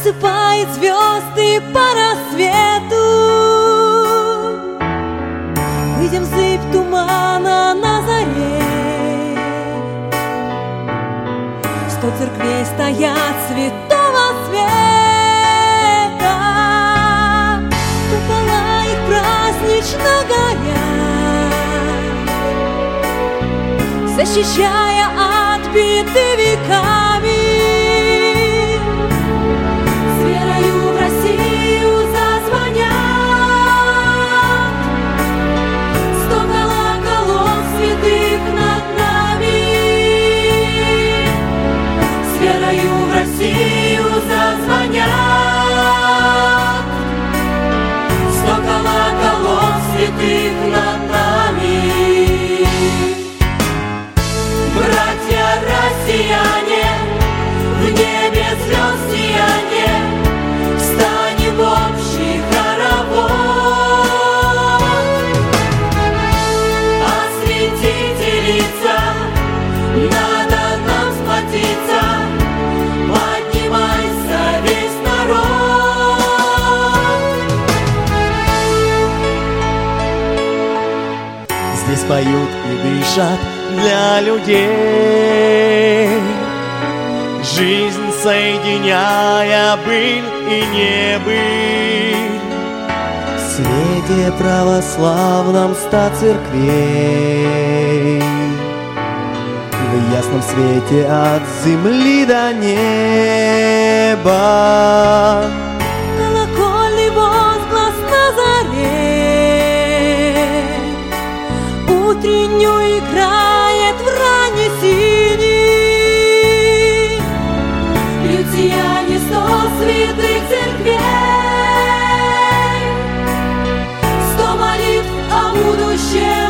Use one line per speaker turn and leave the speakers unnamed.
рассыпает звезды по рассвету. Выйдем в зыбь тумана на заре. 100 церквей стоят святого света, купола их празднично горят, защищая от беды веками. С верою в Россию зазвонят 100 колоколов святых над нами. С верою в Россию зазвонят 100 колоколов святых над нами. Братья россияне, в небе звезд сияние, встанем в общий хоровод. Осветительница, надо нам сплотиться, поднимайся весь народ.
Здесь поют и дышат для людей, жизнь соединяя быль и небыль. В свете православном 100 церквей, в ясном свете от земли до неба.
Колокольный возглас на заре утреннюю играет в ранней синей. Льют сияние 100 святых церквей, 100 молитв о будущем.